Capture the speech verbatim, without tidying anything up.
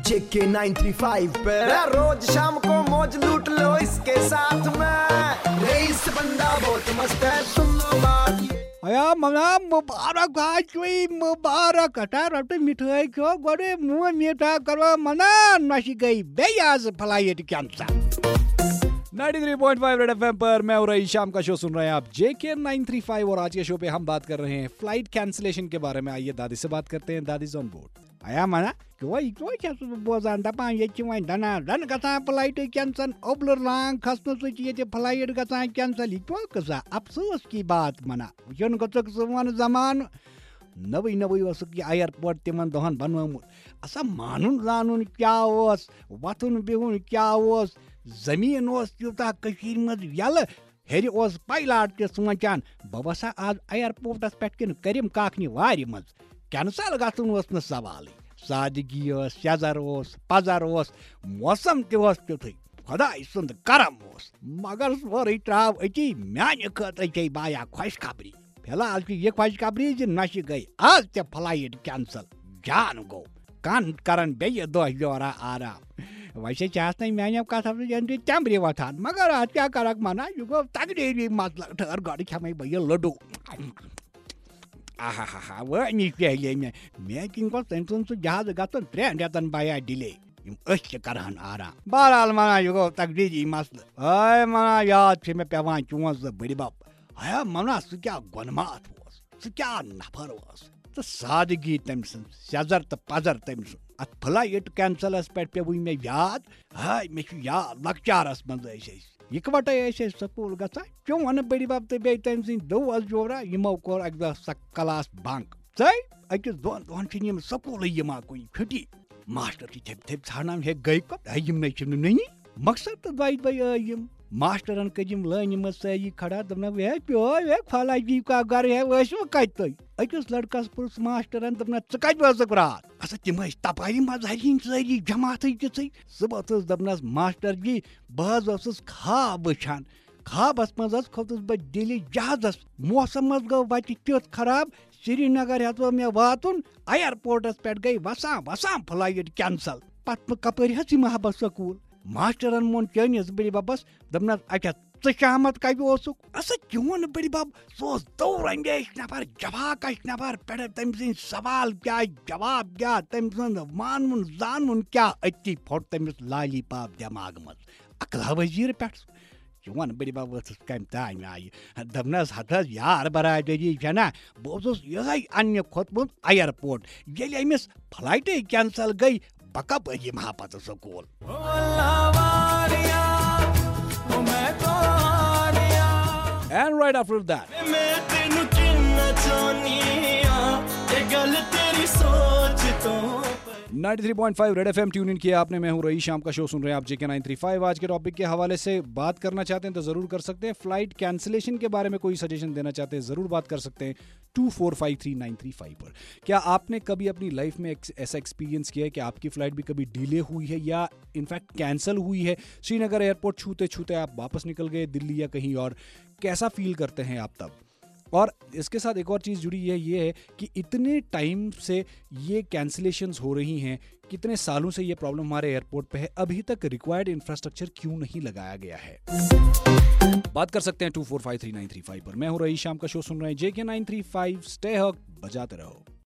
जेके nine three five पे रोज शाम को मौज लूट लो इसके साथ में। रईस बंदा बहुत मस्त है, सुन लो बात ये। आया मना मुबारक आजवी मुबारक हटा रटे मिठाई क्यों गोरे मुंह मीठा करो मना नशी गई बेयाज flight cancel. Ninety three point five red FM पर मैं और शाम का शो सुन रहे हैं आप जेके नाइन थ्री फाइव और आज के शो पे हम बात कर रहे हैं फ्लाइट कैंसिलेशन के बारे में। आइए दादी से बात करते हैं, दादी ऑन बोर्ड। आया मना क्यों क्यों क्या बोझान दपा ये चिवाई दना दन गसा फ्लाइट कैंसल ओबलर लांग खसनो सुची ये फ्लाइट गसा कैंसल क्यों कसा अफसोस की बात मना यन गतक समान जमान नवी नवी वस की एयरपोर्ट तिमन दहन बनवमुत असा मानुन जानून क्या ओस वथुन बिहुन क्या ओस जमीन ओस त्यूता कशीर मज यल हेरि ओस पायलट ते सोचान बह वसा आज एयरपोर्टस पे किन करिम काकनि वारि मज कैंसल गथुन ओस न सवाल सादगी ओस शजर ओस पजर ओस मौसम ते ओस त्युथै खुदाई सुंद करम ओस मगर सोरे ट्राव अति म्यान खतरे बाया खुशखबरी फिलहाल की ये खुशखबरी ज नश गई आज ते फ्लाइट कैंसल जान गो कान करन बे दो योरा आराम वैसे चाहते मैंने कहा तमरे वथान मगर आज क्या करक मना युगो तगड़ी मतलब ठहर गाड़ी खमे भैया लड्डू आहा हा हा वो पहले में मैं किनको टेंशन से जहाज गतन ट्रेन रेतन बाया डिले अस करहन आराम बहरहाल मना युगो तगड़ी मसल आय मना याद से मैं पेवान चोंस बड़ी बाप आया मना सह क्या गुनमात वोस सह क्या नफर वोस तो सादगी तम सजर तो पजर तम अत फ्लाइट कैंसलस पे पे मे याद हाय मे याद लकचारस मज इकवटे स्कूल गसा क्यों वन बड़ी बाब तो बे तम सद दो जोरा यमो कोर अक दह क्लास बंक सही अकिस दोन दोन स्कूल यमा कुन छुट्टी मास्टर थप थप ठान हे गई कत यम नहीं मकसद तो दई दई यम मास्टरन कजिम लाइन मज सही खड़ा दपना वे प्यो वे फला जी का घर है वसो कत अकिस लड़कस पुलिस मास्टरन दपना च कत वसक रात अस तिम तपारी मजहरी सारी जमात ति सुबह दपनस मास्टर जी बह खाब वुचान खाबस मज खोतस बह दिल्ली जहाजस मौसम मज गो वत तुथ खराब श्रीनगर हेतो मे वातुन एयरपोर्टस पे गई वसा वसा फ्लाइट कैंसल पत कपर हस महबत स्कूल मास्टरन मोन चनिस बड़ी बबस दपनस अच्छा चाहमत कब अस चोन बड़ी बब सोस दौर अंदेश नफर जवाकश नफर पे तम सद सवाल क्या जवाब क्या तम सद मानवन जानवन क्या अति फोट तमिस लाली पाप दिमाग मज अकला वजीर पे चोन बड़ी बब वस कम ताम आय दपनस हथस यार बरादरी ना बह ये अन्न खोतमुत एयरपोर्ट ये अमिस फ्लाइट कैंसल गई बकप यमहा पत school. And right after that, ninety three point five red FM tune in किया आपने। मैं हूं रईस, शाम का शो सुन रहे हैं आप जेके नाइन थ्री फाइव। आज के टॉपिक के हवाले से बात करना चाहते हैं तो जरूर कर सकते हैं। फ्लाइट कैंसिलेशन के बारे में कोई सजेशन देना चाहते हैं जरूर बात कर सकते हैं two four five three nine three five पर। क्या आपने कभी अपनी लाइफ में ऐसा एक्सपीरियंस किया है कि आपकी फ्लाइट भी कभी डिले हुई है या इनफैक्ट कैंसिल हुई है? श्रीनगर एयरपोर्ट छूते छूते आप वापस निकल गए दिल्ली या कहीं और, कैसा फील करते हैं आप तब? और इसके साथ एक और चीज़ जुड़ी है, ये है कि इतने टाइम से ये कैंसिलेशंस हो रही हैं, कितने सालों से ये प्रॉब्लम हमारे एयरपोर्ट पे है, अभी तक रिक्वायर्ड इंफ्रास्ट्रक्चर क्यों नहीं लगाया गया है? बात कर सकते हैं two four five three nine three five पर। मैं हूं रईस, शाम का शो सुन रहे हैं JK nine three five. Stay hooked, बजाते रहो।